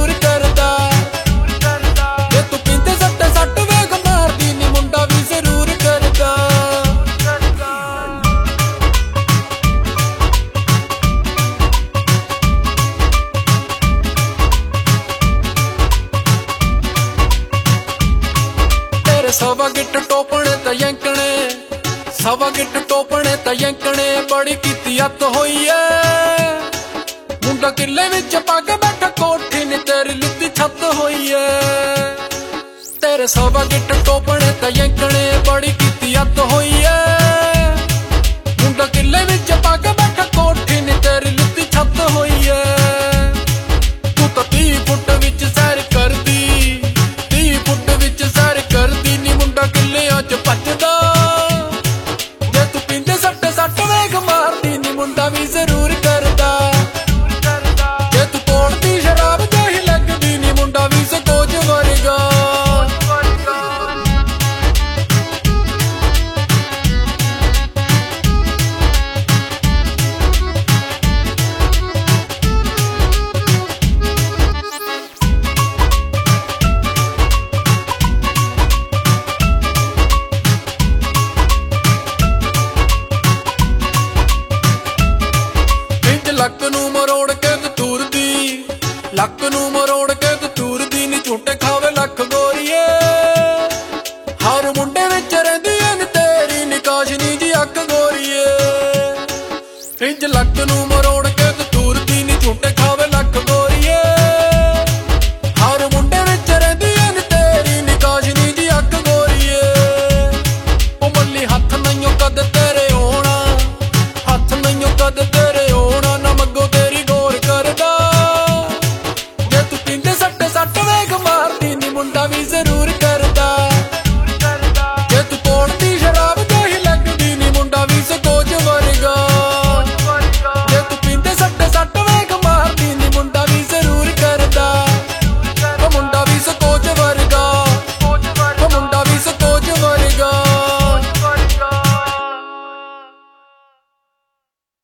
ਜ਼ਰੂਰ ਕਰਦਾ। ਜੇ ਤੂੰ ਪੀਂਦੇ ਸੱਟੇ ਸੱਟ ਵੇਖ ਮਾਰਦੀ ਨੀ ਮੁੰਡਾ ਵੀ ਜ਼ਰੂਰ ਕਰਦਾ। ਤੇਰੇ ਸਵਾ ਗਿੱਟ ਟੋਪਣੇ ਤਾਂ ਯੰਕਣੇ, ਸਵਾ ਗਿੱਟ ਟੋਪਣੇ ਤਾਂ ਯੰਕਣੇ, ਬੜੀ ਕੀਤੀ ਅੱਤ ਹੋਈ ਐ। ਮੁੰਡਾ ਕਿੱਲੇ ਵਿੱਚ ਪਾ ਕੇ ਬੈਠਾ ਕੋਠੀ ਨੀ ਤੇਰੀ ਲਿੱਤੀ ਛੱਤ ਹੋਈ ਐ। ਤੇਰੇ ਸਵਾ ਗਿੱਟ ਟੋਪਣੇ ਤਾਂ ਯੰਕਣੇ, ਬੜੀ ਕੀਤੀ ਅੱਤ ਹੋਈ ਐ। ਮੁੰਡਾ ਕਿੱਲੇ ਵਿੱਚ ਪਾ ਕੇ ਬੈਠਾ ਕੋਠੀ ਨੀ ਤੇਰੀ